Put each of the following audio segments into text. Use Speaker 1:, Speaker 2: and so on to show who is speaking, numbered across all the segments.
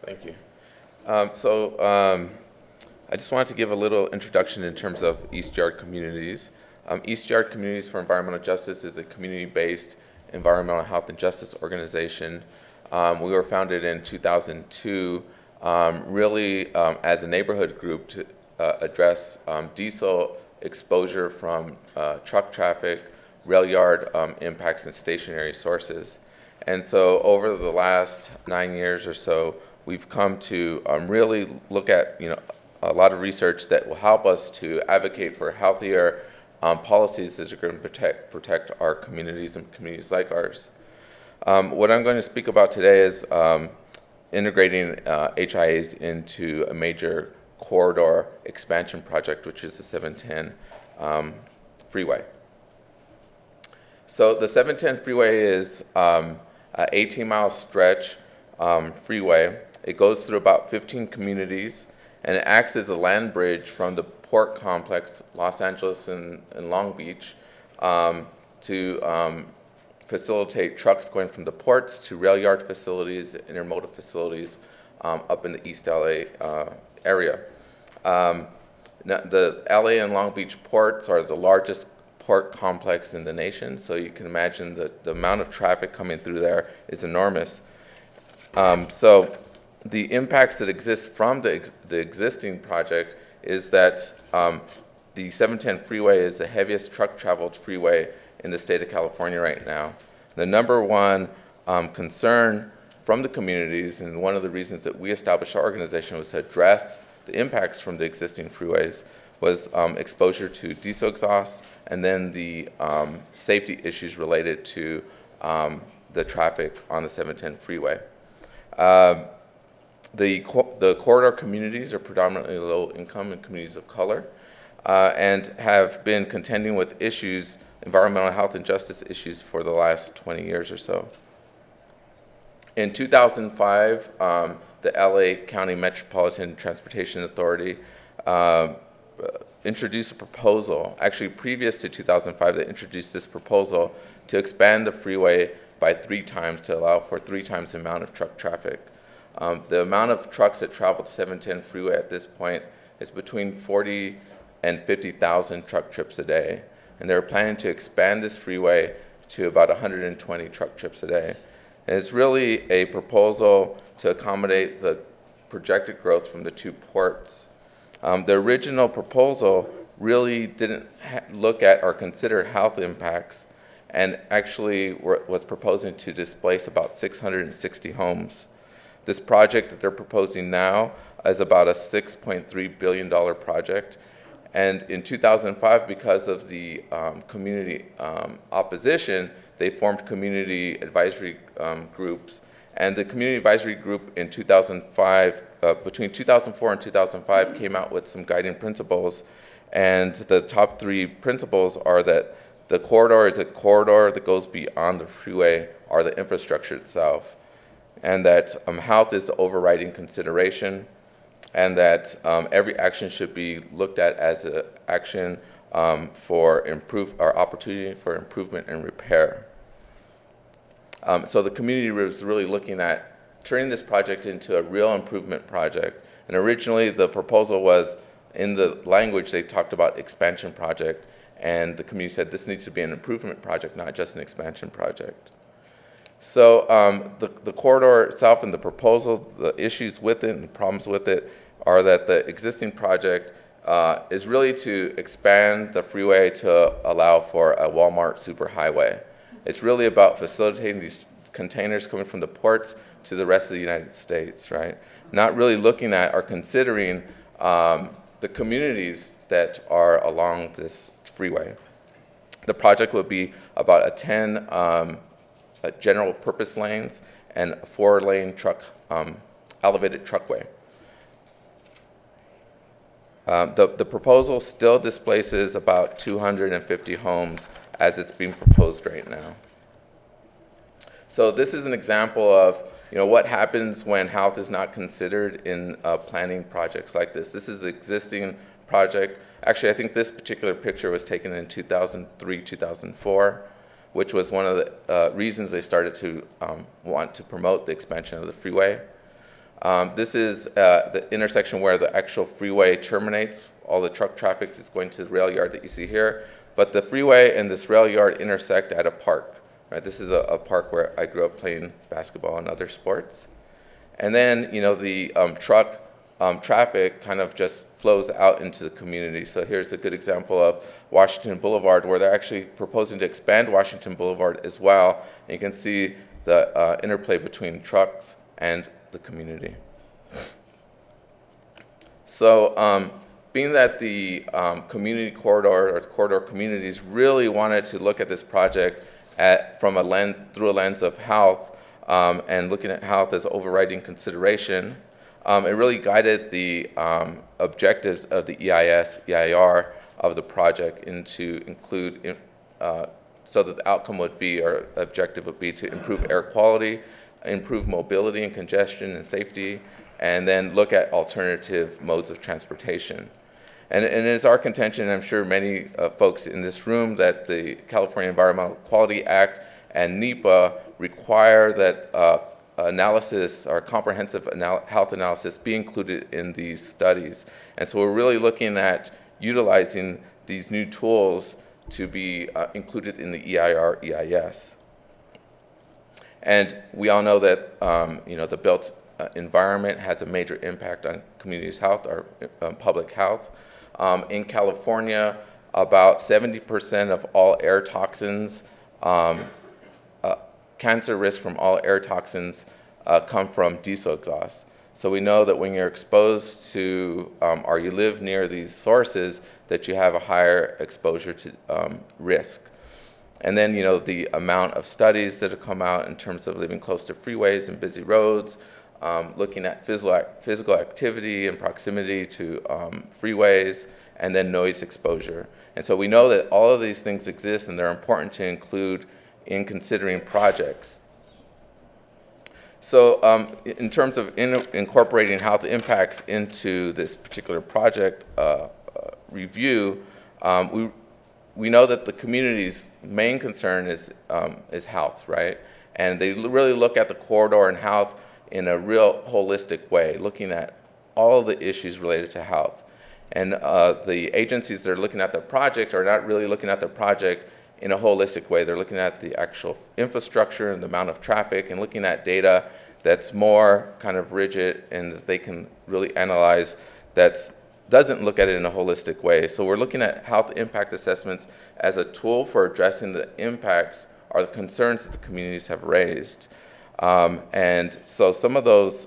Speaker 1: Thank you. I just wanted to give a little introduction in terms of East Yard Communities. East Yard Communities for Environmental Justice is a community-based environmental health and justice organization. We were founded in 2002 really as a neighborhood group to address diesel exposure from truck traffic, rail yard impacts, and stationary sources. And so over the last 9 years or so, we've come to really look at a lot of research that will help us to advocate for healthier policies that are going to protect our communities and communities like ours. What I'm going to speak about today is integrating HIAs into a major corridor expansion project, which is the 710 freeway. So the 710 freeway is an 18-mile stretch freeway. It goes through about 15 communities, and it acts as a land bridge from the port complex, Los Angeles and Long Beach, to facilitate trucks going from the ports to rail yard facilities, intermodal facilities up in the East LA area. Now, the LA and Long Beach ports are the largest port complex in the nation, so you can imagine that the amount of traffic coming through there is enormous. So the impacts that exist from the existing project is that the 710 freeway is the heaviest truck traveled freeway in the state of California right now. The number one concern from the communities, and one of the reasons that we established our organization was to address the impacts from the existing freeways, was exposure to diesel exhaust, and then the safety issues related to the traffic on the 710 freeway. The corridor communities are predominantly low income and communities of color, and have been contending with issues, environmental health and justice issues, for the last 20 years or so. In 2005, the LA County Metropolitan Transportation Authority introduced a proposal. Actually, previous to 2005, they introduced this proposal to expand the freeway by 3 times to allow for 3 times the amount of truck traffic. The amount of trucks that travel the 710 freeway at this point is between 40 and 50,000 truck trips a day. And they're planning to expand this freeway to about 120 truck trips a day. And it's really a proposal to accommodate the projected growth from the 2 ports. The original proposal really didn't look at or consider health impacts, and actually was proposing to displace about 660 homes. This project that they're proposing now is about a $6.3 billion project. And in 2005, because of the community opposition, they formed community advisory groups. And the community advisory group in 2005, between 2004 and 2005, came out with some guiding principles. And the top 3 principles are that the corridor is a corridor that goes beyond the freeway or the infrastructure itself, and that health is the overriding consideration, and that every action should be looked at as an action for opportunity for improvement and repair. So the community was really looking at turning this project into a real improvement project. And originally the proposal was, in the language they talked about expansion project, and the community said this needs to be an improvement project, not just an expansion project. So the corridor itself and the proposal, the issues with it and the problems with it, are that the existing project is really to expand the freeway to allow for a Walmart superhighway. It's really about facilitating these containers coming from the ports to the rest of the United States, right? Not really looking at or considering the communities that are along this freeway. The project would be about 10 general purpose lanes and a 4-lane elevated truckway. The proposal still displaces about 250 homes as it's being proposed right now. So this is an example of what happens when health is not considered in planning projects like this. This is an existing project. Actually, I think this particular picture was taken in 2003, 2004, which was one of the reasons they started to want to promote the expansion of the freeway. This is the intersection where the actual freeway terminates. All the truck traffic is going to the rail yard that you see here. But the freeway and this rail yard intersect at a park. Right? This is a park where I grew up playing basketball and other sports. And then, the truck traffic kind of just flows out into the community. So here's a good example of Washington Boulevard, where they're actually proposing to expand Washington Boulevard as well. And you can see the interplay between trucks and the community. So being that the community corridor or corridor communities really wanted to look at this project through a lens of health, and looking at health as overriding consideration, it really guided the objectives of the EIR of the project into include, so that the outcome would be, or objective would be, to improve air quality, improve mobility and congestion and safety, and then look at alternative modes of transportation. And it is our contention, and I'm sure many folks in this room, that the California Environmental Quality Act and NEPA require that analysis, or comprehensive health analysis, be included in these studies. And so we're really looking at utilizing these new tools to be included in the EIR EIS. And we all know that the built environment has a major impact on communities' health, or public health. In California, about 70% of all air toxins, cancer risk from all air toxins, come from diesel exhaust. So we know that when you're exposed to, or you live near these sources, that you have a higher exposure to risk. And then, the amount of studies that have come out in terms of living close to freeways and busy roads, looking at physical activity and proximity to freeways, and then noise exposure. And so we know that all of these things exist, and they're important to include in considering projects. So in terms of incorporating health impacts into this particular project review, we know that the community's main concern is health, right? And they really look at the corridor and health in a real holistic way, looking at all the issues related to health. And the agencies that are looking at the project are not really looking at the project in a holistic way. They're looking at the actual infrastructure and the amount of traffic, and looking at data that's more kind of rigid and that they can really analyze, that doesn't look at it in a holistic way. So we're looking at health impact assessments as a tool for addressing the impacts or the concerns that the communities have raised. And so some of those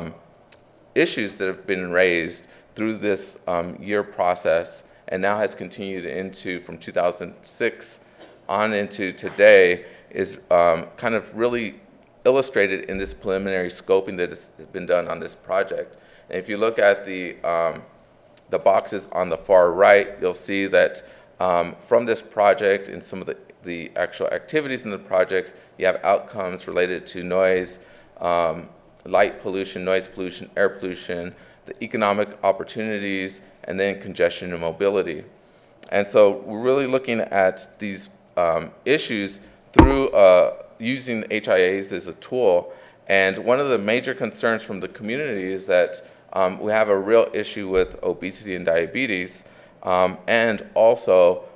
Speaker 1: issues that have been raised through this year process, and now has continued into from 2006 on into today, is kind of really illustrated in this preliminary scoping that has been done on this project. And if you look at the boxes on the far right, you'll see that from this project and some of the actual activities in the projects, you have outcomes related to noise, light pollution, noise pollution, air pollution, the economic opportunities, and then congestion and mobility. And so we're really looking at these issues through using HIAs as a tool. And one of the major concerns from the community is that we have a real issue with obesity and diabetes, and also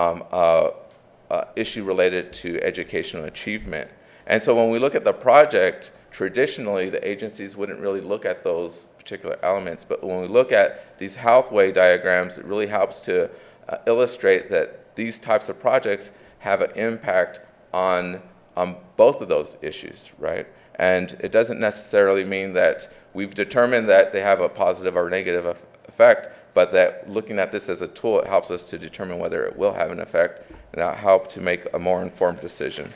Speaker 1: issue related to educational achievement. And so when we look at the project, traditionally the agencies wouldn't really look at those particular elements, but when we look at these healthway diagrams, it really helps to illustrate that these types of projects have an impact on both of those issues, right? And it doesn't necessarily mean that we've determined that they have a positive or negative effect, but that looking at this as a tool, it helps us to determine whether it will have an effect, and that'll help to make a more informed decision.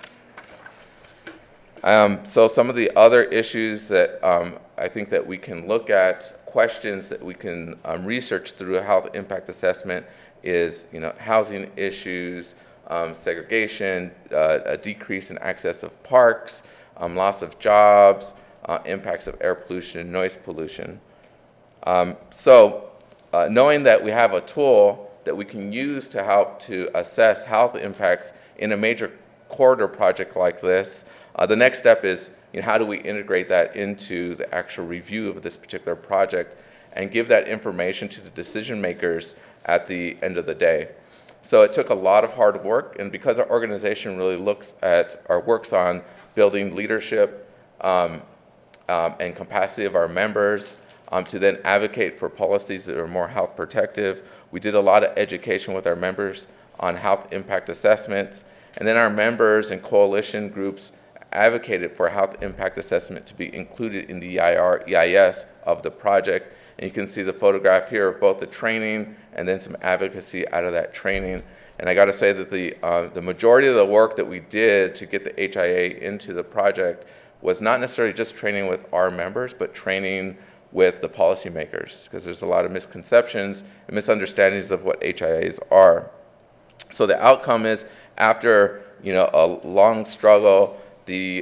Speaker 1: So some of the other issues that I think that we can look at, questions that we can research through a health impact assessment, is housing issues, segregation, a decrease in access of parks, loss of jobs, impacts of air pollution, noise pollution. So knowing that we have a tool that we can use to help to assess health impacts in a major corridor project like this, the next step is, how do we integrate that into the actual review of this particular project and give that information to the decision makers at the end of the day. So it took a lot of hard work, and because our organization really looks at or works on building leadership and capacity of our members to then advocate for policies that are more health protective, we did a lot of education with our members on health impact assessments, and then our members and coalition groups advocated for health impact assessment to be included in the EIS of the project. And you can see the photograph here of both the training and then some advocacy out of that training. And I got to say that the majority of the work that we did to get the HIA into the project was not necessarily just training with our members, but training with the policymakers, because there's a lot of misconceptions and misunderstandings of what HIAs are. So the outcome is, after a long struggle, the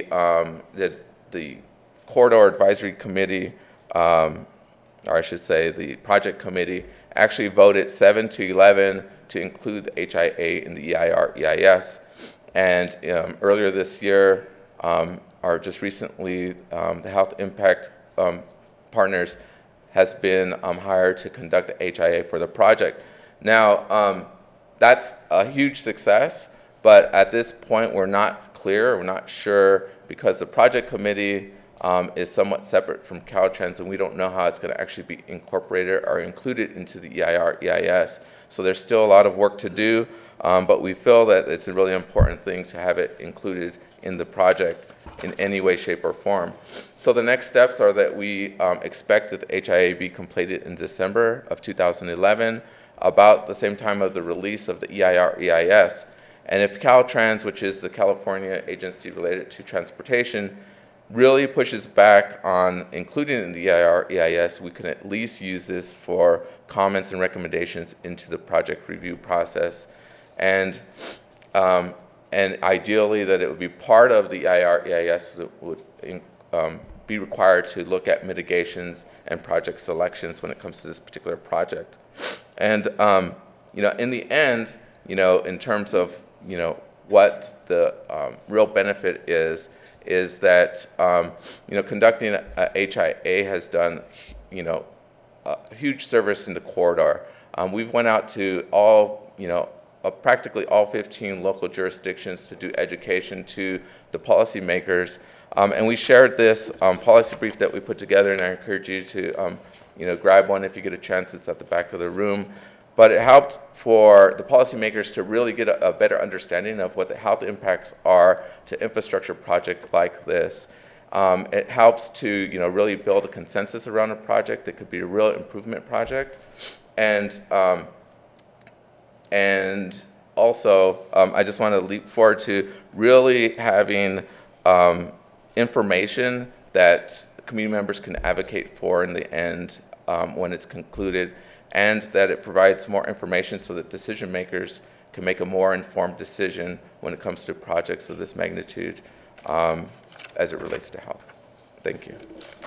Speaker 1: Corridor Advisory Committee, or I should say the project committee, actually voted 7-11 to include the HIA in the EIS. And earlier this year, or just recently, the Health Impact Partners has been hired to conduct the HIA for the project. Now, that's a huge success, but at this point we're not clear, we're not sure, because the project committee is somewhat separate from Caltrans, and we don't know how it's going to actually be incorporated or included into the EIS. So there's still a lot of work to do, but we feel that it's a really important thing to have it included in the project in any way, shape, or form. So the next steps are that we expect that the HIA be completed in December of 2011, about the same time of the release of the EIS. And if Caltrans, which is the California agency related to transportation, really pushes back on including it in the EIS, we can at least use this for comments and recommendations into the project review process. And ideally that it would be part of the EIS that would be required to look at mitigations and project selections when it comes to this particular project. And in the end, in terms of what the real benefit is that conducting a HIA has done a huge service in the corridor. We've went out to all practically all 15 local jurisdictions to do education to the policymakers, and we shared this policy brief that we put together, and I encourage you to grab one if you get a chance. It's at the back of the room. But it helped for the policymakers to really get a better understanding of what the health impacts are to infrastructure projects like this. It helps to really build a consensus around a project that could be a real improvement project. And also, I just want to leap forward to really having information that community members can advocate for in the end when it's concluded, and that it provides more information so that decision makers can make a more informed decision when it comes to projects of this magnitude as it relates to health. Thank you.